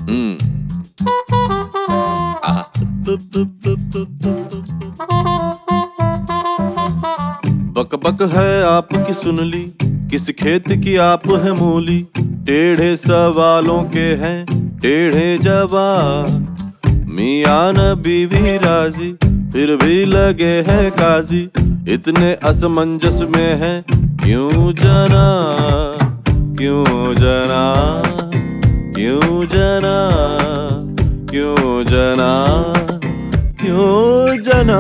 बक बक है आपकी सुन ली, किस खेत की आप है मूली। टेढ़े सवालों के हैं टेढ़े जवाब। मियां न बीवी राजी फिर भी लगे हैं काजी। इतने असमंजस में है क्यों जना, क्यों जना, क्यों जना, क्यों जना, क्यों जना।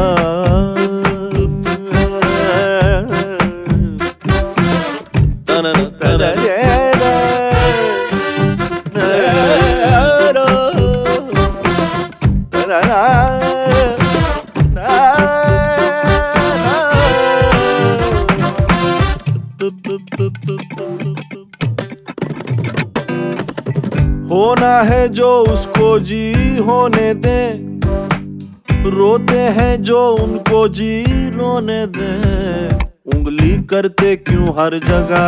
होना है जो उसको जी होने दे, रोते हैं जो उनको जी रोने दे। उंगली करते क्यों हर जगह,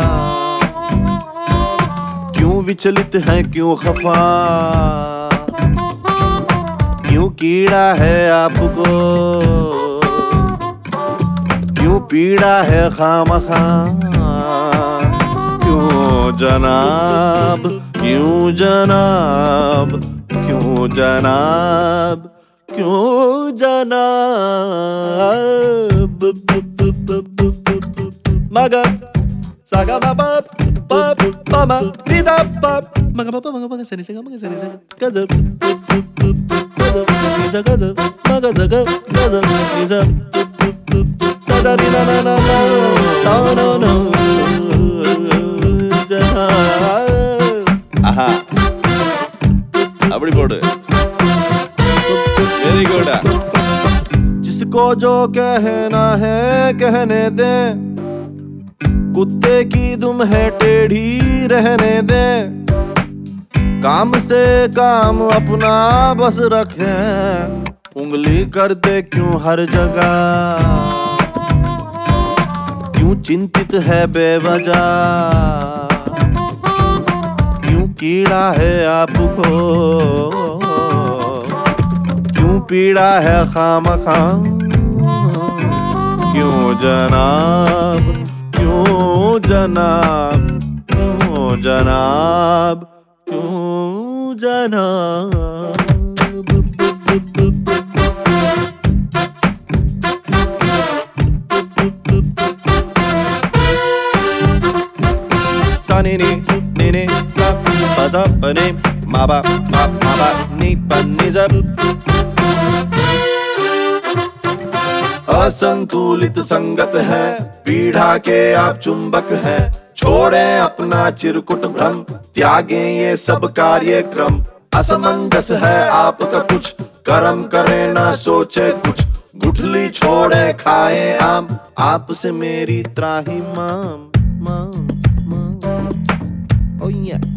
क्यों विचलित है क्यों खफा। क्यों कीड़ा है आपको, क्यों पीड़ा है खामखा। क्यों जनाब, क्यों जनाब, क्यों जनाब, क्यों जनाब। मगा saga ma pap pap mama pida pap maga papa maga sani saga gaza gaza isa gaza maga zaga gaza isa tadari na na na na no no aha अपनी बोर्ड वेरी गुड। जिसको जो कहना है कहने दे, कुत्ते की दुम है टेढ़ी रहने दे। काम से काम अपना बस रखे, उंगली कर दे क्यों हर जगह। क्यों चिंतित है बेवजह, क्यों कीड़ा है आपको, क्यों पीड़ा है खामखा। क्यों जनाब, क्यों जनाब, क्यों जनाब, क्यों जनाब। सा नी नी सा पा सा प नी मा बा नी प नी सा। असंतुलित संगत है पीढ़ा के आप चुंबक है। छोड़ें अपना चिरकुट भ्रम, त्यागें ये सब कार्यक्रम। असमंजस है आपका कुछ, कर्म करें ना सोचे कुछ। गुठली छोड़े खाएं आम, आपसे मेरी त्राही माम माम माम। Oh yeah.